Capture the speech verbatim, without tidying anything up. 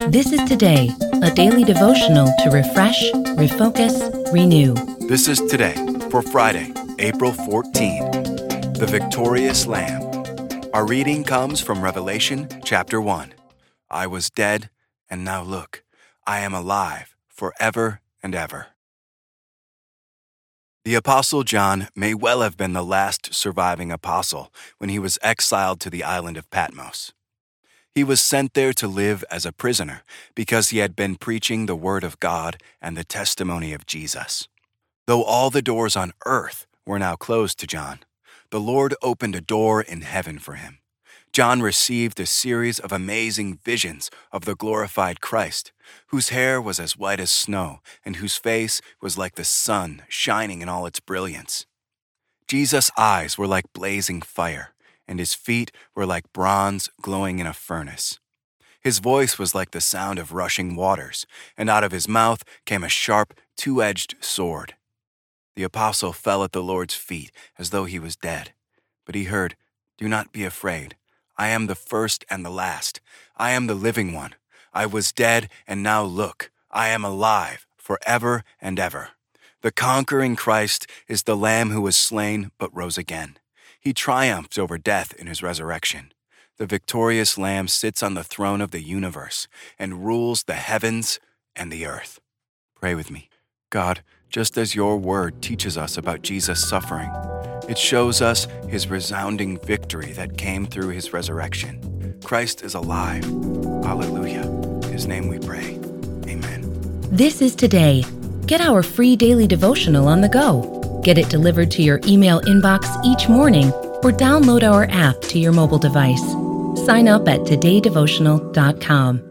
This is Today, a daily devotional to refresh, refocus, renew. This is Today for Friday, April fourteenth, the victorious Lamb. Our reading comes from Revelation chapter one. I was dead, and now look, I am alive forever and ever. The Apostle John may well have been the last surviving apostle when he was exiled to the island of Patmos. He was sent there to live as a prisoner because he had been preaching the word of God and the testimony of Jesus. Though all the doors on earth were now closed to John, the Lord opened a door in heaven for him. John received a series of amazing visions of the glorified Christ, whose hair was as white as snow and whose face was like the sun shining in all its brilliance. Jesus' eyes were like blazing fire, and his feet were like bronze glowing in a furnace. His voice was like the sound of rushing waters, and out of his mouth came a sharp, two-edged sword. The apostle fell at the Lord's feet as though he was dead, but he heard, "Do not be afraid. I am the first and the last. I am the living one. I was dead, and now look, I am alive forever and ever. The conquering Christ is the Lamb who was slain but rose again. He triumphed over death in his resurrection. The victorious Lamb sits on the throne of the universe and rules the heavens and the earth." Pray with me. God, just as your word teaches us about Jesus' suffering, it shows us his resounding victory that came through his resurrection. Christ is alive. Hallelujah. In his name we pray. Amen. This is Today. Get our free daily devotional on the go. Get it delivered to your email inbox each morning or download our app to your mobile device. Sign up at today devotional dot com.